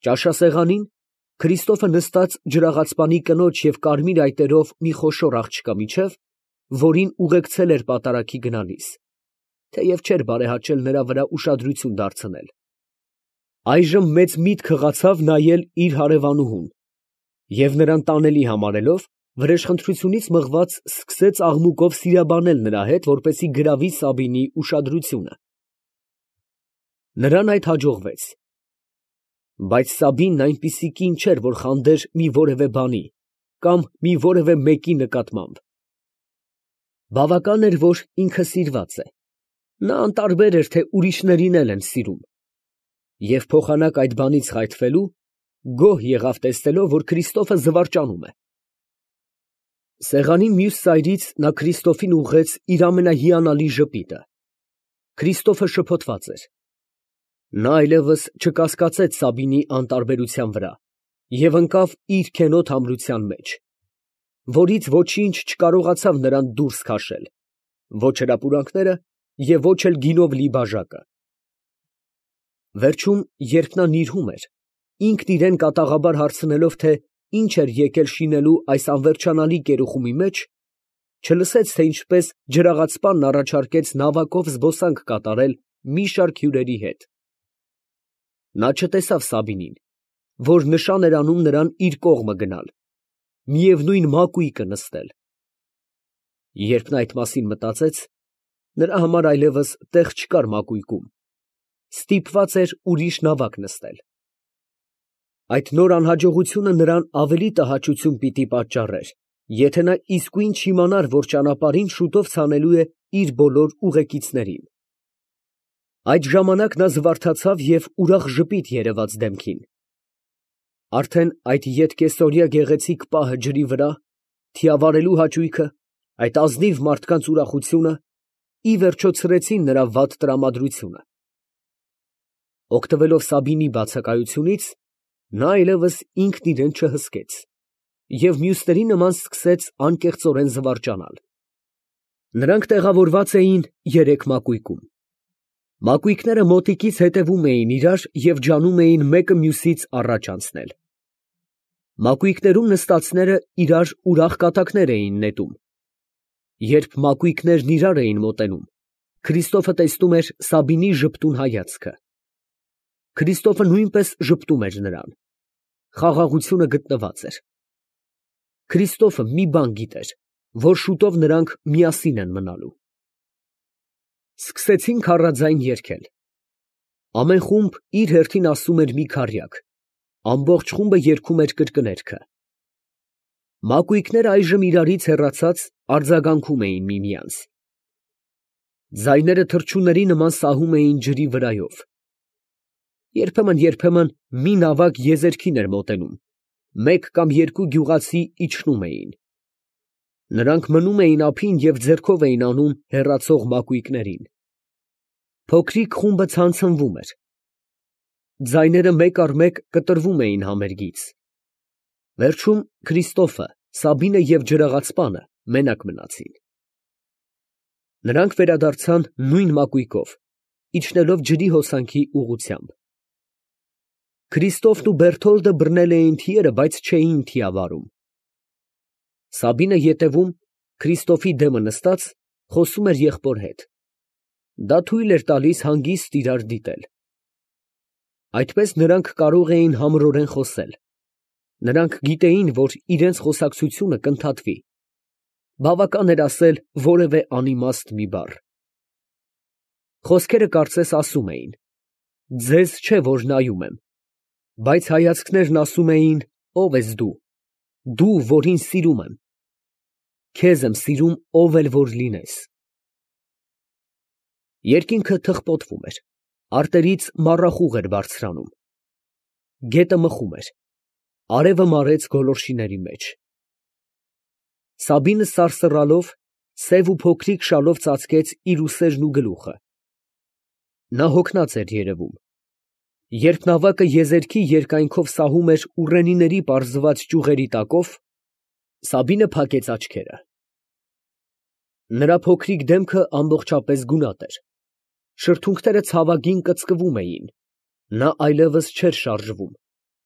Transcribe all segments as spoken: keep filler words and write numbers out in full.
Ճաշասեղանին Քրիստոֆը նստած ջրաղացպանի կնոջ և կարմիր այտերով մի խոշոր աղջկա միջև, որին ուղեկցել էր պատարագի գնալիս, թեև չէր բարեհաճել նրա վրա ուշադրություն դարձնել, այժմ մեծ միտք հղացավ նայել իր հարևանուհուն և նրան տանելի համարելով, վրեժխնդրությունից մղված սկսեց աղմուկով սիրաբանել նրա հետ, որպեսզի գրավի Սաբինի ուշադրությունը։ Նրան այդ հաջողվեց, բայց Սաբինն այնպիսի կին չէր, որ խանդեր մի որևէ բանի կամ մի որևէ մեկի նկատմամբ։ Բավական էր, որ ինքը սիրված է, նա անտարբեր էր, թե ուրիշներին էլ են սիրում, և փոխանակ այդ բանից խայթվելու, գոհ եղավ տեսնելով, որ Քրիստոֆը զվարճանում է։ Սեղանի մյուս ծայրից նա Քրիստոֆին ուղղեց իր ամենահիանալի ժպիտը։ Քրիստոֆը շփոթված էր։ Նա այլևս չկասկածեց Սաբինի անտարբերության վրա և ընկավ իր քենոտ համրության մեջ, որից ոչինչ չկարողացավ նրան դուրս քաշել, ոչ հրապուրանքները և ոչ էլ գինով լի բաժակը։ Վերջում, երբ նա նիրհում էր, ինքն իրան կատաղաբար հարցնելով, թե ինչ էր եկել շինելու այս անվերջանալի կերուխումի մեջ, չլսեց, թե ինչպես ջրաղացպանն առաջարկեց նավակով զբոսանք կատարել մի շարք հյուրերի հետ։ Նա չտեսավ Սաբինին, որ նշան էր անում նրան իր կողմը գնալ, միևնույն մակույկը նստել։ Երբ նա այդ մասին մտածեց, նրա համար այլևս տեղ չկար մակույկում, ստիպված էր ուրիշ նավակ նստել։ Այդ նոր անհաջողությունը նրան ավելի տհաճություն պիտի պատճառեր, եթե նա իսկույն չիմանար, որ ճանապարհին շուտով ցանելու է իր բոլոր ուղեկիցներին։ Այդ ժամանակ նա զվարթացավ և ուրախ ժպիտ երևաց դեմքին։ Արդեն այդ ետկեսօրյա գեղեցիկ պահը ջրի վրա, թիավարելու հաճույքը, այդ ազնիվ մարդկանց ուրախությունը, ի վերջո ցրեցին նրա վատ տրամադրությունը։ Օգտվելով Սաբինի բացակայությունից, նա այլևս ինքն իրան չհսկեց և մյուսների նման սկսեց անկեղծորեն զվարճանալ։ Նրանք տեղավորված էին երեք մակույկում։ Մակույկները մոտիկից հետևում էին իրար և ջանում էին մեկը մյուսից առաջ անցնել։ Մակույկներում նստածները իրար ուրախ կատակներ էին նետում։ Երբ մակույկներն իրար էին մոտենում, Քրիստոֆը տեսնում էր Սաբինի ժպտուն հայացքը։ Քրիստոֆը նույնպես ժպտում էր նրան։ Խաղաղությունը գտնված էր։ Քրիստոֆը մի բան գիտեր, որ շուտով նրանք միասին են մնալու։ Սկսեցին քառաձայն երգել։ Ամեն խումբ իր հերթին ասում էր մի քառյակ, ամբողջ խումբը երգում էր կրկներգը։ Մակույկները այժմ իրարից հեռացած արձագանքում էին միմյանց։ Ձայները թռչունների նման սահում էին ջրի վրայով։ Երբեմն֊երբեմն մի նավակ եզերքին էր մոտենում, մեկ կամ երկու գյուղացի իջնում էին։ Նրանք մնում էին ափին և ձեռքով էին անում հեռացող մակույկներին։ Փոքրիկ խումբը ցանցնվում էր։ Ձայները մեկ առ մեկ կտրվում էին համերգից։ Վերջում Քրիստոֆը, Սաբինը և ջրաղացպանը մենակ մնացին։ Նրանք վերադարձան նույն մակույկով, իջնելով ջրի հոսանքի ուղղությամբ։ Քրիստոֆն ու Բերթոլդը բռնել էին թիերը, բայց չէին թիավարում։ Սաբինը ետևում, Քրիստոֆի դեմը նստած, խոսում էր եղբոր հետ։ Դա թույլ էր տալիս հանգիստ իրար դիտել։ Այդպես նրանք կարող էին համրորեն խոսել։ Նրանք գիտեին, որ իրենց խոսակցությունը կընդհատվի։ Բավական էր ասել որևէ անիմաստ մի բառ։ Խոսքերը կարծես ասում էին. «Ձեզ չէ, որ նայում եմ», բայց հայացքներն ասում էին. «Ո՞վ ես դու, դու, որին սիրում եմ։ Քեզ եմ սիրում, ով էլ որ լինես»։ Երկինքը թխպոտվում էր, արտերից մառախուղ էր բարձրանում։ Գետը մխում էր, արևը մարեց գոլորշիների մեջ։ Սաբինը սարսռալով, սև ու փոքրիկ շալով ծածկեց իր ուսերն ու գլուխը։ Նա հոգնած էր երևում։ Երբ նավակը եզերքի երկայնքով սահում էր ուռենիների պարզված ճյուղերի տակով, Սաբինը փակեց աչքերը։ Նրա փոքրիկ դեմքը ամբողջապես գունատ էր։ Շրթունքները ցավագին կծկվում էին, նա այլևս չէր շարժվում։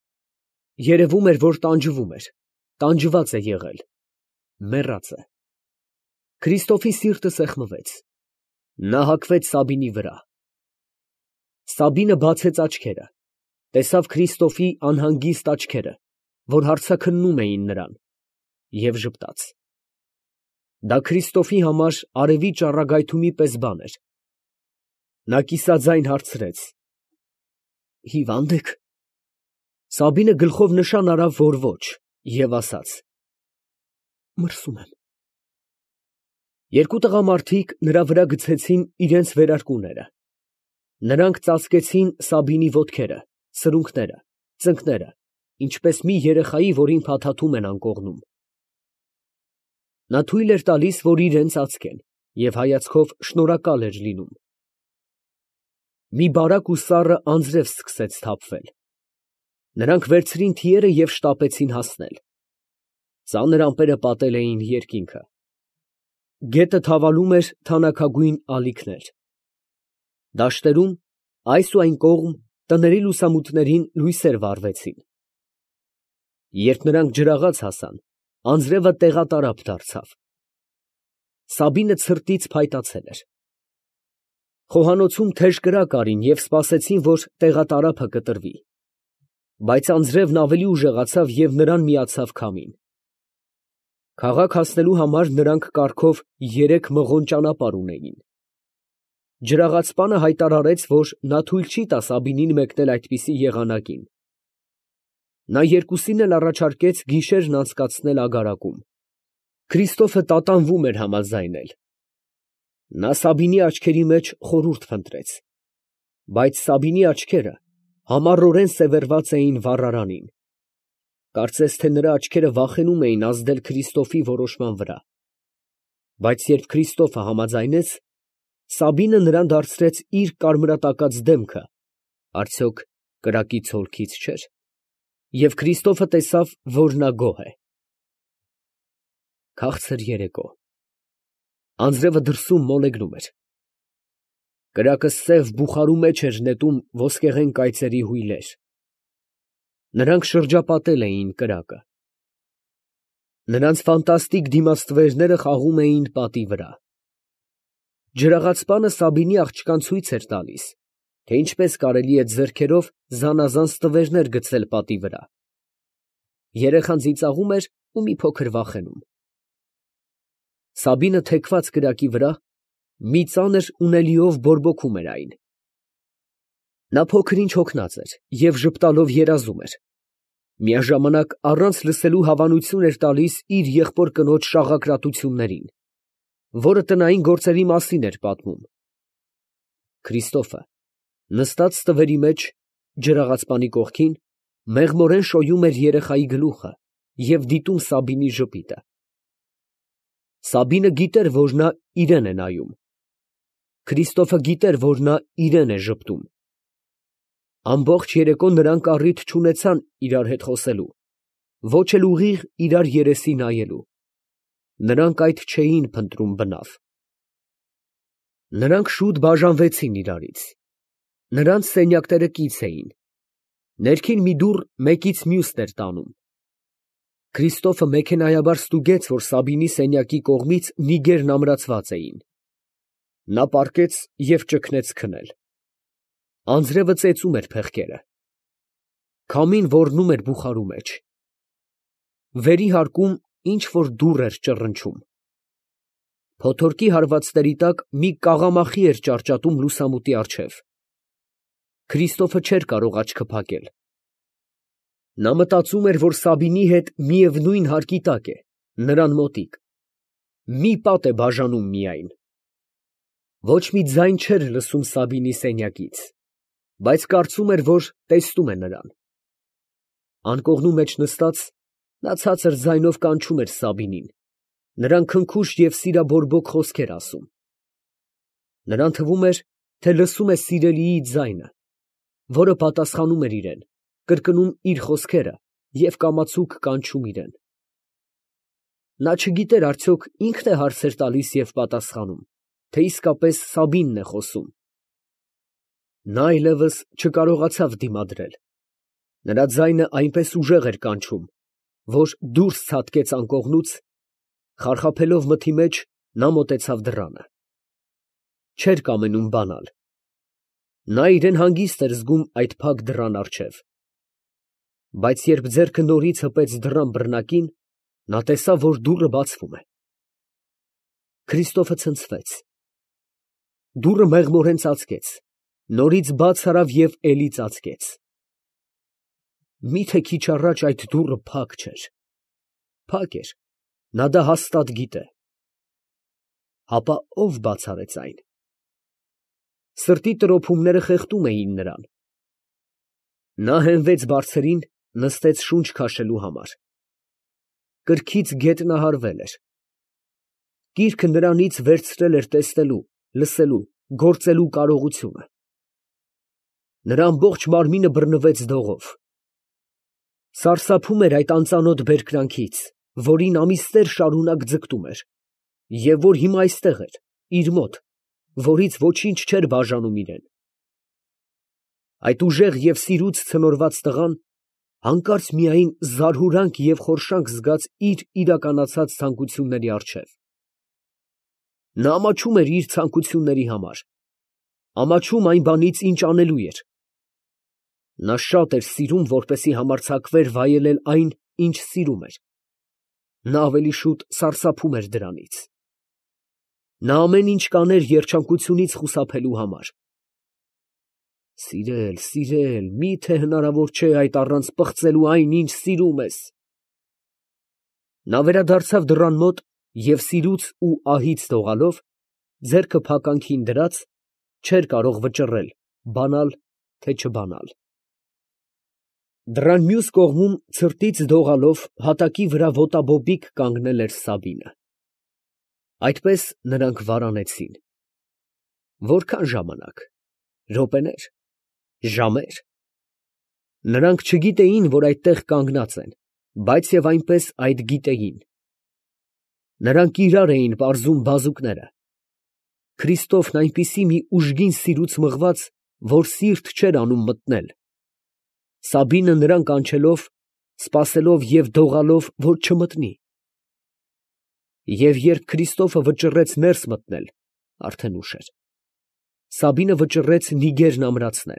երևում էր, որ տանջվում էր, տանջված է եղել, մեռած է։ Քրիստոֆի սիրտը սեղմվեց, նա հագվեց Սաբինի վրա։ Սաբինը բացեց աչքերը, տեսավ Քրիստոֆի անհանգիստ աչքերը, որ հարցաքննում էին նրան, և ժպտաց։ Դա Քրիստոֆի համար արևի ճառագայթումի պես բան էր։ Նա կիսաձայն հարցրեց. «Հիվա՞նդ եք»։ Սաբինը գլխով նշան արավ, որ ոչ, և ասաց. «Մրսում եմ»։ Երկու տղամարդիկ նրա վրա գցեցին իրենց վերարկուները. նրանք ծածկեցին Սաբինի ոտքերը, սրունքները, ծնկները, ինչպես մի երեխայի, որին փաթաթում են անկողնում։ Նա թույլ էր տալիս, որ իրան ծածկեն, և հայացքով շնորհակալ էր լինում։ Մի բարակ ու սառը անձրև սկսեց թափվել։ Նրանք վերցրին թիերը և շտապեցին հասնել։ Ծանր ամպերը պատել էին երկինքը։ Գետը թավալում էր թանաքագույն ալիքներ։ Դաշտերում, այս ու այն կողմ, տների լուսամուտներին լույսեր վառվեցին։ Երբ նրանք ջրաղաց հասան, անձրևը տեղատարափ դարձավ։ Սաբինը ցրտից փայտացել էր։ Խոհանոցում թեժ կրակ արին և սպասեցին, որ տեղատարափը կտրվի։ Բայց անձրևն ավելի ուժեղացավ և նրան միացավ քամին։ Քաղաք հասնելու համար նրանք կառքով երեք մղոն ճանապարհ ունեին։ Ջրաղացպանը հայտարարեց, որ նա թույլ չի տա Սաբինին մեկնել այդպիսի եղանակին։ Նա երկուսին էլ առաջարկեց գիշերն անցկացնել ագարակում։ Քրիստոֆը տատանվում էր համաձայնել։ Նա Սաբինի աչքերի մեջ խորհուրդ փնտրեց, բայց Սաբինի աչքերը համառորեն սևեռված էին վառարանին։ Կարծես թե նրա աչքերը վախենում էին ազդել Քրիստոֆի որոշման վրա։ Բայց երբ Քրիստոֆը համաձայնեց, Սաբինը նրան դարձրեց իր կարմրատակած դեմքը, արդյոք կրակի ցոլքից չէր, և Քրիստոֆը տեսավ, որ նա գոհ է։ Քաղցր երեկո։ Անձրևը դրսում մոլեգնում էր։ Կրակը սև բուխարու մեջ էր նետում ոսկեղեն կայծերի հույլեր։ Նրանք շրջապատել էին կրակը։ Նրանց ֆանտաստիկ դիմաստվերները խաղում էին պատի վրա։ Ջրաղացպանը Սաբինի աղջկան ցույց էր տալիս, թե ինչպես կարելի է ձեռքերով զանազան ստվերներ գցել պատի վրա։ Երեխան ծիծաղում էր ու մի փոքր վախենում։ Սաբինը թեքված կրակի վրա մի ծանր ունելիով բորբոքում էր այն։ Նա փոքր-ինչ հոգնած էր և ժպտալով երազում էր։ Միաժամանակ առանց լսելու հավանություն էր տալիս իր եղբոր կնոջ շաղակրատություններին, որը տնային գործերի մասին էր պատմում։ Քրիստոֆը, նստած ստվերի մեջ, ջրաղացպանի կողքին, մեղմորեն շոյում էր երեխայի գլուխը և դիտում Սաբինի ժպիտը։ Սաբինը գիտեր, որ նա իրան է նայում։ Քրիստոֆը գիտեր, որ նա իրան է ժպտում։ Ամբողջ երեկո նրանք առիթ չունեցան իրար հետ խոսելու, ոչ էլ ուղիղ իրար երեսի նայելու։ Նրանք այդ չէին փնտրում բնավ։ Նրանք շուտ բաժանվեցին իրարից։ Նրանց սենյակները կից էին։ Ներքին մի դուռ մեկից մյուսն էր տանում։ Քրիստոֆը մեքենայաբար ստուգեց, որ Սաբինի սենյակի կողմից նիգերն ամրացված էին։ Նա պառկեց և ճգնեց քնել։ Անձրևը ծեծում էր փեղկերը։ Քամին ոռնում էր բուխարու մեջ։ Վերի հարկում ինչ֊որ դուռ էր ճռնչում։ Փոթորկի հարվածների տակ մի կաղամախի էր ճարճատում լուսամուտի առջև։ Քրիստոֆը չէր կարող աչքը փակել։ Նա մտածում էր, որ Սաբինի հետ միևնույն հարկի տակ է, նրան մոտիկ։ Մի պատ է բաժանում միայն։ Ոչ մի ձայն չէր լսում Սաբինի սենյակից, բայց կարծում էր, որ տեսնում է նրան։ Անկողնու մեջ նստած, նա ցածր ձայնով կանչում էր Սաբինին, նրան քնքուշ և սիրաբորբոք խոսքեր ասում։ Նրան թվում էր, թե լսում է սիրելիի ձայնը, որը պատասխանում էր իրան, կրկնում իր խոսքերը և կամացուկ կանչում իրան։ Նա չգիտեր արդյոք ինքն է հարցեր տալիս և պատասխանում, թե իսկապես Սաբինն է խոսում։ Նա այլևս չկարողացավ դիմադրել։ Նրա ձայնը այնպես ուժեղ էր կանչում, որ դուրս ցատկեց անկողնուց, խարխափելով մթի մեջ, նա մոտեցավ դռանը։ Չէր կամենում բանալ։ Նա իրեն հանգիստ էր զգում այդ փակ դռան առջև։ Բայց երբ ձեռքը նորից հպեց դռան բռնակին, նա տեսավ, որ դուռը բացվում է։ Քրիստոֆը ցնցվեց։ Դուռը մեղմորեն ծածկեց, նորից բաց արավ և էլի ծածկեց։ Մի՞թե քիչ առաջ այդ դուռը փակ չէր։ Փակ էր, նա դա հաստատ գիտե։ Հապա ո՞վ բաց արեց այն։ Սրտի տրոփումները խեղդում էին նրան։ Նա հենվեց բարձրին, նստեց շունչ քաշելու համար։ Կրքից գետնահարվել էր։ Գիրքը նրանից վերցրել էր տեսնելու, լսելու, գործելու կարողությունը։ Նրա ամբողջ մարմինը բռնվեց դողով։ Սարսափում էր այդ անծանոթ բերկրանքից, որին ամիսներ շարունակ ձգտում էր, և որ հիմա այստեղ էր, իր մոտ, որից ոչինչ չէր բաժանում իրան։ Այդ ուժեղ և սիրուց ցնորված տղան հանկարծ միայն զարհուրանք և խորշանք զգաց իր իրականացած ցանկությունների առջև։ Նա ամաչում էր իր ցանկությունների համար, ամաչում այն բանից, ինչ անելու էր։ Նա շատ էր սիրում, որպեսզի համարձակվեր վայելել այն, ինչ սիրում էր։ Նա ավելի շուտ սարսափում էր դրանից։ Նա ամեն ինչ կաներ երջանկությունից խուսափելու համար։ Սիրել, սիրել, մի՞թե հնարավոր չէ այդ առանց պղծելու այն, ինչ սիրում ես։ Նա վերադարձավ դռան մոտ և սիրուց ու ահից դողալով, ձեռքը փականքին դրած, չէր կարող վճռել բանալ, թե չբանալ։ Դռան մյուս կողմում ցրտից դողալով հատակի վրա ոտաբոբիկ կանգնել էր Սաբինը։ Այդպես նրանք վարանեցին։ Որքան ժամանակ, րոպեներ, ժամեր։ Նրանք չգիտեին, որ այդտեղ կանգնած են, բայց և այնպես այդ գիտեին։ Նրանք իրար էին պարզում բազուկները։ Քրիստոֆն այնպիսի մի ուժգին սիրուց մղված, որ սիրտ չէր անում մտնել։ Սաբինը նրան կանչելով, սպասելով և դողալով, որ չմտնի։ Եվ երբ Քրիստոֆը վճռեց ներս մտնել, արդեն ուշ էր։ Սաբինը վճռեց նիգերն ամրացնել։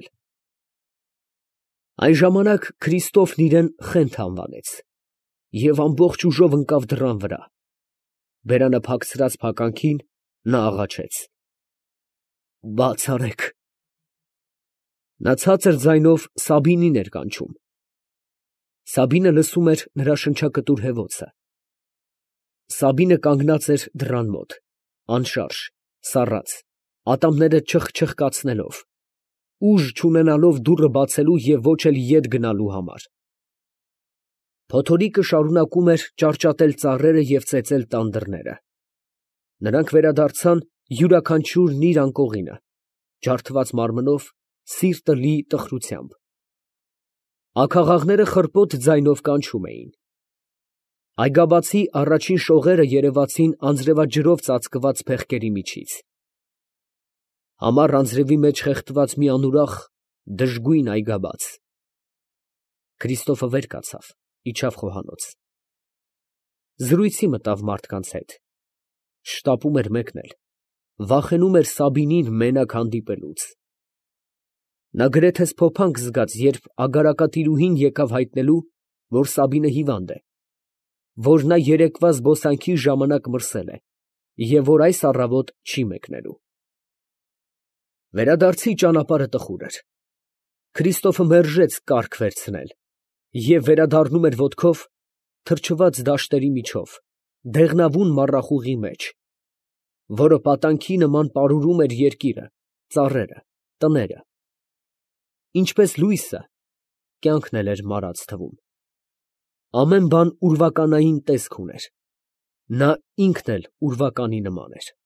Այն ժամանակ Քրիստոֆն իրան խենթ անվանեց և ամբողջ ուժով ընկավ դռան վրա։ Բերանը փակցրած փականքին, նա աղաչեց. «Բաց արեք»։ Նա ցածր ձայնով Սաբինին էր կանչում։ Սաբինը լսում էր նրա շնչակտուր հևոցը։ Սաբինը կանգնած էր դռան մոտ, անշարժ, սառած, ատամները չխչխկացնելով, ուժ չունենալով դուռը բացելու և ոչ էլ ետ գնալու համար։ Փոթորիկը շարունակում էր ճարճատել ծառերը և ծեծել տան դռները։ Նրանք վերադարձան յուրաքանչյուրն իր անկողինը, ջարդված մարմնով, սիրտը լի տխրությամբ։ Աքաղաղները խռպոտ ձայնով կանչում էին։ Այգաբացի առաջին շողերը երևացին անձրևաջրով ծածկված փեղկերի միջից։ Համառ անձրևի մեջ խեղդված մի անուրախ, դժգույն այգաբաց։ Քրիստոֆը վեր կացավ, իջավ խոհանոց։ Զրույցի մտավ մարդկանց հետ։ Շտապում էր մեկնել, վախենում էր Սաբինին մենակ հանդիպելուց։ Նա գրեթե սփոփանք զգաց, երբ ագարակատիրուհին եկավ հայտնելու, որ Սաբինը հիվանդ է, որ նա երեկվա զբոսանքի ժամանակ մրսել է և որ այս առավոտ չի մեկնելու։ Վերադարձի ճանապարհը տխուր էր։ Քրիստոֆը մերժեց կառք վերցնել և վերադառնում էր ոտքով թրջված դաշտերի միջով, դեղնավուն մառախուղի մեջ, որը պատանքի նման պարուրում էր երկիրը, ծառերը, տները։ Ինչպես լույսը, կյանքն էլ էր մարած թվում։ Ամեն բան ուրվականային տեսք ուներ։ Նա ինքն էլ ուրվականի նման էր։